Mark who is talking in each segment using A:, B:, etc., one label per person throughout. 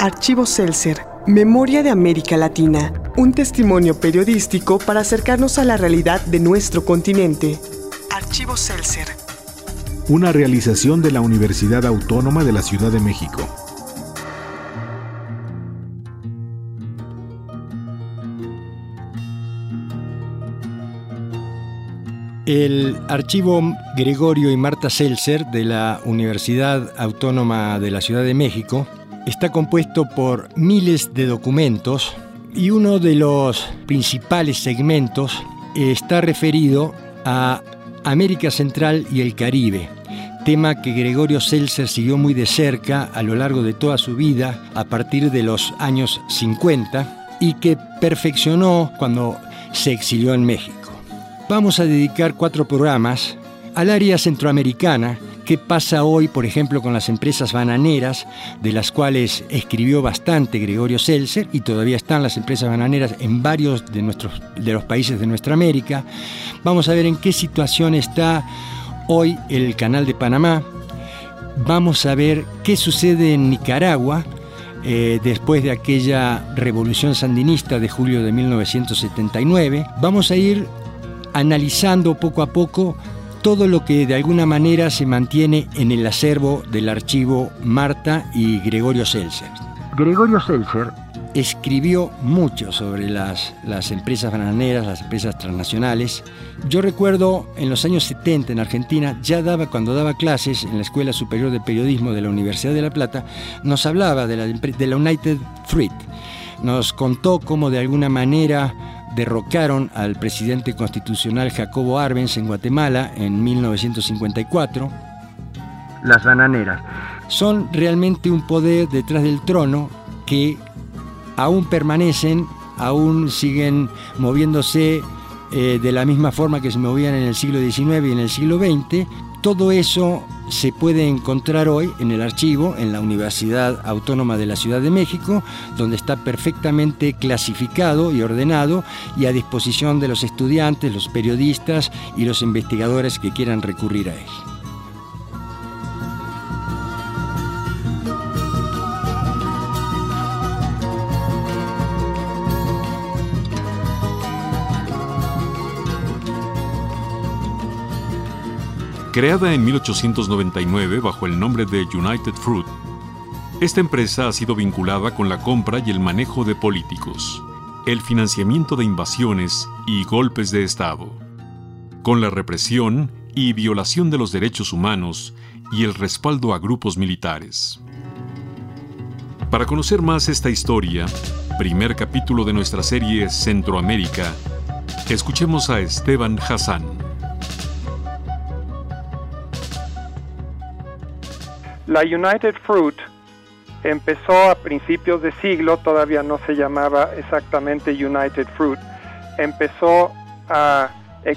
A: Archivo Seltzer, Memoria de América Latina, un testimonio periodístico para acercarnos a la realidad de nuestro continente. Archivo Seltzer.
B: Una realización de la Universidad Autónoma de la Ciudad de México.
C: El archivo Gregorio y Marta Seltzer de la Universidad Autónoma de la Ciudad de México está compuesto por miles de documentos y uno de los principales segmentos está referido a América Central y el Caribe, tema que Gregorio Seltzer siguió muy de cerca a lo largo de toda su vida a partir de los años 50 y que perfeccionó cuando se exilió en México. Vamos a dedicar 4 programas al área centroamericana. ¿Qué pasa hoy, por ejemplo, con las empresas bananeras, de las cuales escribió bastante Gregorio Seltzer, y todavía están las empresas bananeras en varios de los países de nuestra América? Vamos a ver en qué situación está hoy el Canal de Panamá. Vamos a ver qué sucede en Nicaragua después de aquella revolución sandinista de julio de 1979. Vamos a ir analizando poco a poco todo lo que de alguna manera se mantiene en el acervo del archivo Marta y Gregorio Seltzer. Gregorio Seltzer escribió mucho sobre las empresas bananeras, las empresas transnacionales. Yo recuerdo en los años 70 en Argentina, cuando daba clases en la Escuela Superior de Periodismo de la Universidad de La Plata, nos hablaba de la United Fruit. Nos contó cómo de alguna manera derrocaron al presidente constitucional Jacobo Arbenz en Guatemala en 1954. Las bananeras son realmente un poder detrás del trono que aún permanecen, aún siguen moviéndose de la misma forma que se movían en el siglo XIX y en el siglo XX. Todo eso se puede encontrar hoy en el archivo, en la Universidad Autónoma de la Ciudad de México, donde está perfectamente clasificado y ordenado y a disposición de los estudiantes, los periodistas y los investigadores que quieran recurrir a él.
D: Creada en 1899 bajo el nombre de United Fruit, esta empresa ha sido vinculada con la compra y el manejo de políticos, el financiamiento de invasiones y golpes de Estado, con la represión y violación de los derechos humanos y el respaldo a grupos militares. Para conocer más esta historia, primer capítulo de nuestra serie Centroamérica, escuchemos a Esteban Hassan.
E: La United Fruit empezó a principios de siglo, todavía no se llamaba exactamente United Fruit. Empezó a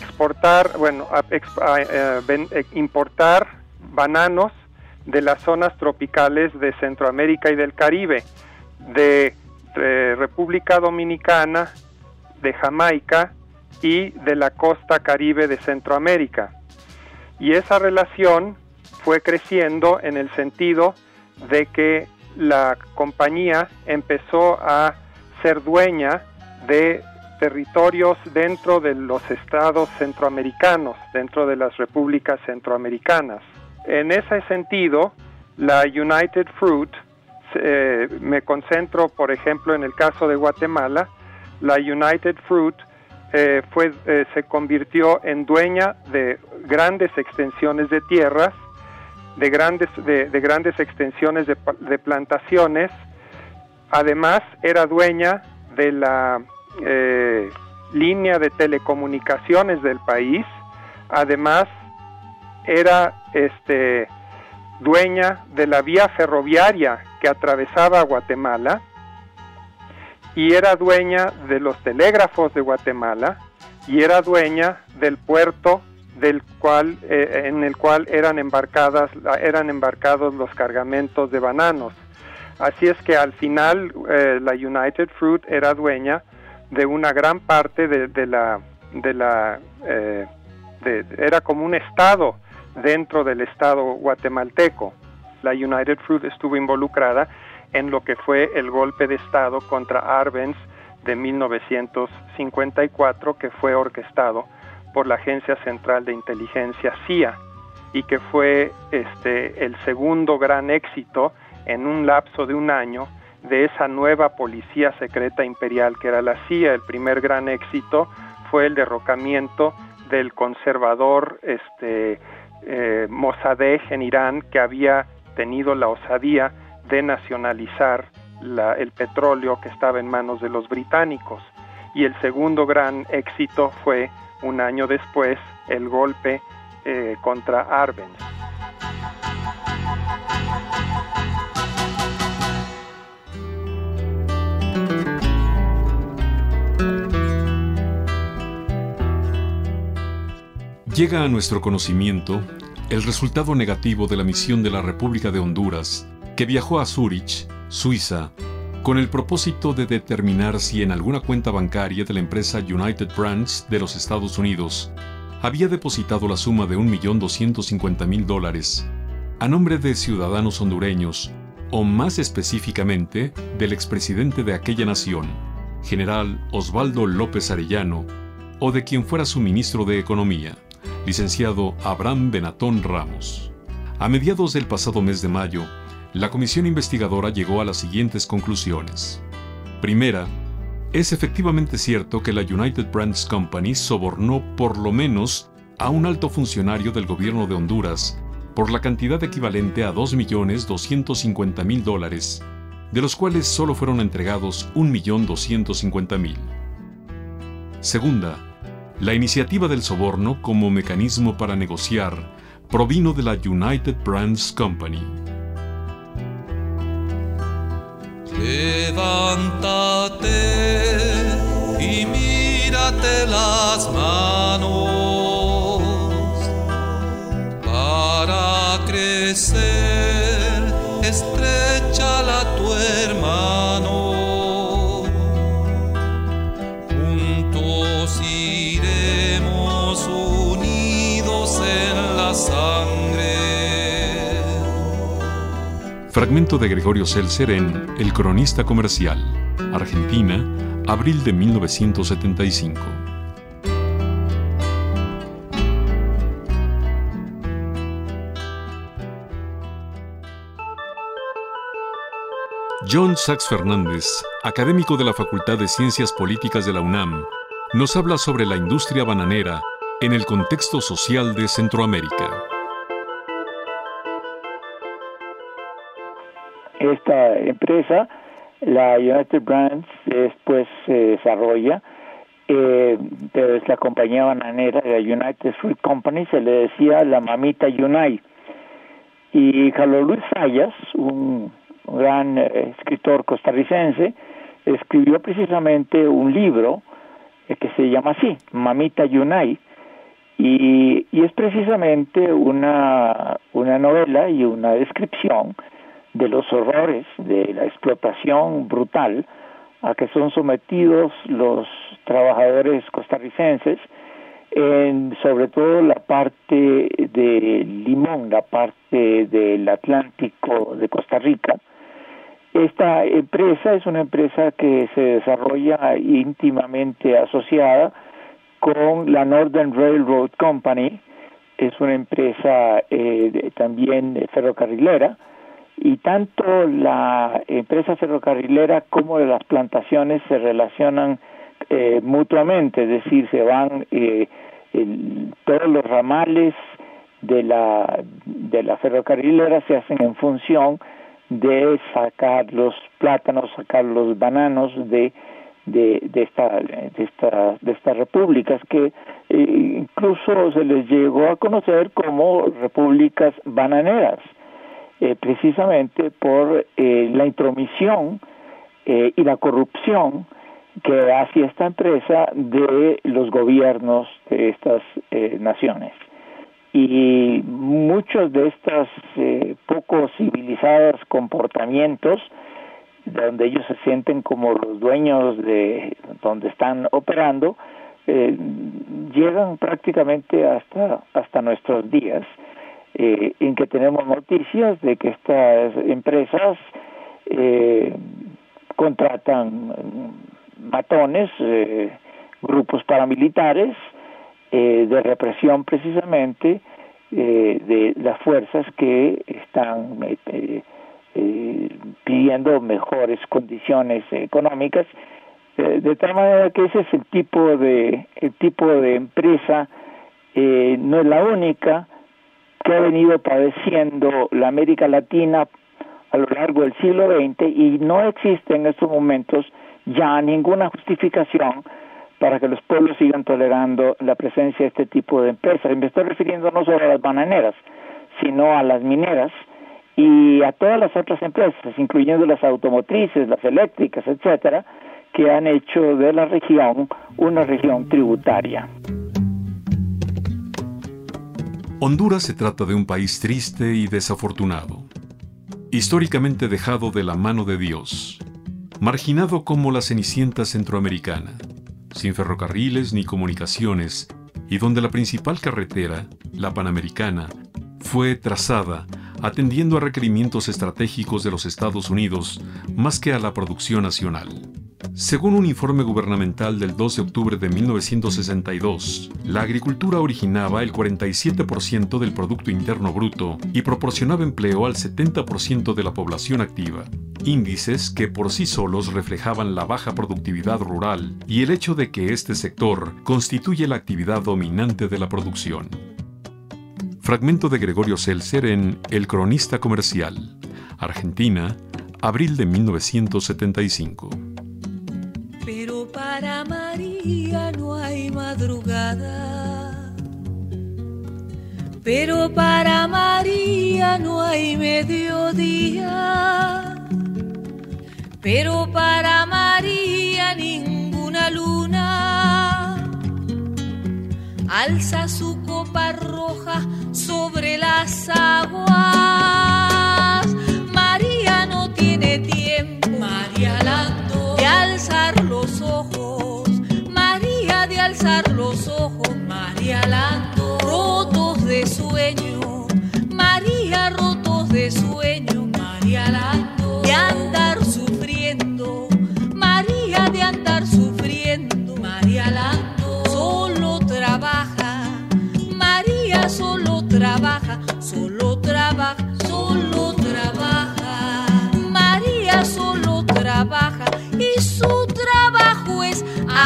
E: importar bananos de las zonas tropicales de Centroamérica y del Caribe, de República Dominicana, de Jamaica y de la costa caribe de Centroamérica. Y esa relación fue creciendo en el sentido de que la compañía empezó a ser dueña de territorios dentro de los estados centroamericanos, dentro de las repúblicas centroamericanas. En ese sentido, la United Fruit, me concentro por ejemplo en el caso de Guatemala, la United Fruit se convirtió en dueña de grandes extensiones de tierras, de grandes extensiones de plantaciones. Además era dueña de la línea de telecomunicaciones del país. Además era dueña de la vía ferroviaria que atravesaba Guatemala, y era dueña de los telégrafos de Guatemala, y era dueña del puerto en el cual eran embarcados los cargamentos de bananos. Así es que al final la United Fruit era dueña de una gran parte era como un estado dentro del estado guatemalteco. La United Fruit estuvo involucrada en lo que fue el golpe de Estado contra Arbenz de 1954, que fue orquestado por la Agencia Central de Inteligencia CIA y que fue el segundo gran éxito en un lapso de un año de esa nueva policía secreta imperial que era la CIA. El primer gran éxito fue el derrocamiento del conservador Mossadegh en Irán, que había tenido la osadía de nacionalizar el petróleo que estaba en manos de los británicos. Y el segundo gran éxito fue, un año después, el golpe contra Arbenz.
D: Llega a nuestro conocimiento el resultado negativo de la misión de la República de Honduras, que viajó a Zúrich, Suiza, con el propósito de determinar si en alguna cuenta bancaria de la empresa United Brands de los Estados Unidos había depositado la suma de $1.250.000 a nombre de ciudadanos hondureños, o más específicamente del expresidente de aquella nación, general Osvaldo López Arellano, o de quien fuera su ministro de Economía, licenciado Abraham Benatón Ramos. A mediados del pasado mes de mayo, la comisión investigadora llegó a las siguientes conclusiones. Primera, es efectivamente cierto que la United Brands Company sobornó por lo menos a un alto funcionario del gobierno de Honduras por la cantidad equivalente a $2.250.000, de los cuales solo fueron entregados $1.250.000. Segunda, la iniciativa del soborno como mecanismo para negociar provino de la United Brands Company.
F: Levántate y mírate las manos para crecer, estréchala a tu hermano, juntos iremos unidos en la sangre.
D: Fragmento de Gregorio Seltzer en El Cronista Comercial, Argentina, abril de 1975. John Sachs Fernández, académico de la Facultad de Ciencias Políticas de la UNAM, nos habla sobre la industria bananera en el contexto social de Centroamérica.
G: Esta empresa, la United Brands, después se desarrolla, pero es la compañía bananera de la United Fruit Company, se le decía la mamita Unai. Y Carlos Luis Zayas, un gran escritor costarricense, escribió precisamente un libro que se llama así, Mamita Unai, y es precisamente una novela y una descripción de los horrores de la explotación brutal a que son sometidos los trabajadores costarricenses, sobre todo la parte de Limón, la parte del Atlántico de Costa Rica. Esta empresa es una empresa que se desarrolla íntimamente asociada con la Northern Railroad Company, es una empresa también ferrocarrilera, y tanto la empresa ferrocarrilera como las plantaciones se relacionan mutuamente, es decir, se van todos los ramales de la ferrocarrilera se hacen en función de sacar los plátanos, sacar los bananos de estas repúblicas que incluso se les llegó a conocer como repúblicas bananeras. Precisamente por la intromisión y la corrupción que hacía esta empresa de los gobiernos de estas naciones. Y muchos de estos poco civilizados comportamientos, donde ellos se sienten como los dueños de donde están operando, llegan prácticamente hasta nuestros días, en que tenemos noticias de que estas empresas contratan matones, grupos paramilitares de represión precisamente de las fuerzas que están pidiendo mejores condiciones económicas, de tal manera que ese es el tipo de empresa, no es la única que ha venido padeciendo la América Latina a lo largo del siglo XX, y no existe en estos momentos ya ninguna justificación para que los pueblos sigan tolerando la presencia de este tipo de empresas. Y me estoy refiriendo no solo a las bananeras, sino a las mineras y a todas las otras empresas, incluyendo las automotrices, las eléctricas, etcétera, que han hecho de la región una región tributaria.
D: Honduras se trata de un país triste y desafortunado, históricamente dejado de la mano de Dios, marginado como la Cenicienta centroamericana, sin ferrocarriles ni comunicaciones, y donde la principal carretera, la Panamericana, fue trazada atendiendo a requerimientos estratégicos de los Estados Unidos más que a la producción nacional. Según un informe gubernamental del 2 de octubre de 1962, la agricultura originaba el 47% del Producto Interno Bruto y proporcionaba empleo al 70% de la población activa, índices que por sí solos reflejaban la baja productividad rural y el hecho de que este sector constituye la actividad dominante de la producción. Fragmento de Gregorio Seltzer en El Cronista Comercial, Argentina, abril de 1975.
H: Pero para María no hay madrugada, pero para María no hay mediodía, pero para María ninguna luna alza su copa roja sobre las aguas. María no tiene tiempo, María Lando, de alzar los ojos, María de alzar los ojos, María Lando, rotos de sueño, María rotos de sueño, María Lando, de andar sufriendo, María de andar sufriendo, María Lando, solo trabaja, María solo trabaja, solo trabaja, solo trabaja, María solo trabaja y su trabajo es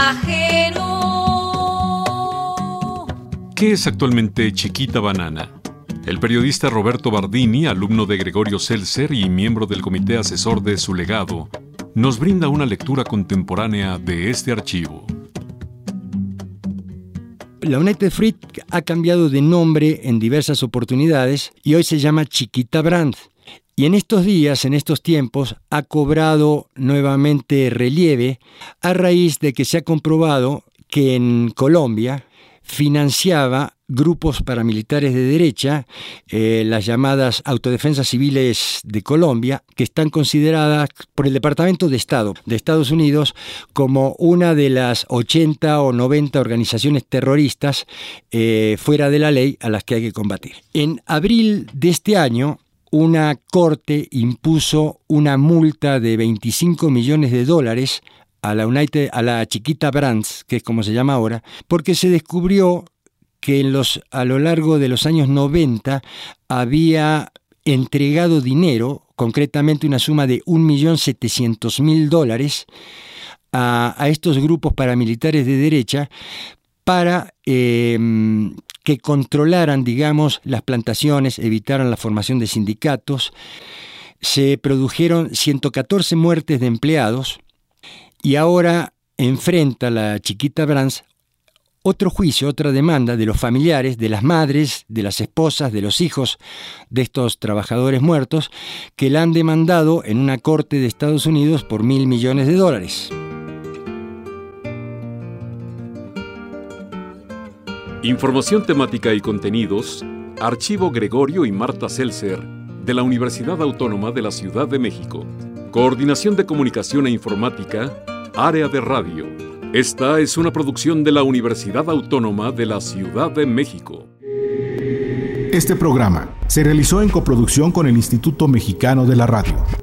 H: ajeno.
D: ¿Qué es actualmente Chiquita Banana? El periodista Roberto Bardini, alumno de Gregorio Seltzer y miembro del comité asesor de su legado, nos brinda una lectura contemporánea de este archivo.
C: La United Fruit ha cambiado de nombre en diversas oportunidades y hoy se llama Chiquita Brand. Y en estos días, en estos tiempos, ha cobrado nuevamente relieve a raíz de que se ha comprobado que en Colombia financiaba grupos paramilitares de derecha, las llamadas Autodefensas Civiles de Colombia, que están consideradas por el Departamento de Estado de Estados Unidos como una de las 80 o 90 organizaciones terroristas fuera de la ley a las que hay que combatir. En abril de este año, una corte impuso una multa de $25 millones a la Chiquita Brands, que es como se llama ahora, porque se descubrió que a lo largo de los años 90 había entregado dinero, concretamente una suma de $1.700.000 a estos grupos paramilitares de derecha para que controlaran, digamos, las plantaciones, evitaran la formación de sindicatos. Se produjeron 114 muertes de empleados y ahora enfrenta la Chiquita Brands otro juicio, otra demanda de los familiares, de las madres, de las esposas, de los hijos de estos trabajadores muertos, que la han demandado en una corte de Estados Unidos por $1.000 millones.
D: Información temática y contenidos, Archivo Gregorio y Marta Seltzer, de la Universidad Autónoma de la Ciudad de México. Coordinación de Comunicación e Informática, Área de Radio. Esta es una producción de la Universidad Autónoma de la Ciudad de México.
B: Este programa se realizó en coproducción con el Instituto Mexicano de la Radio.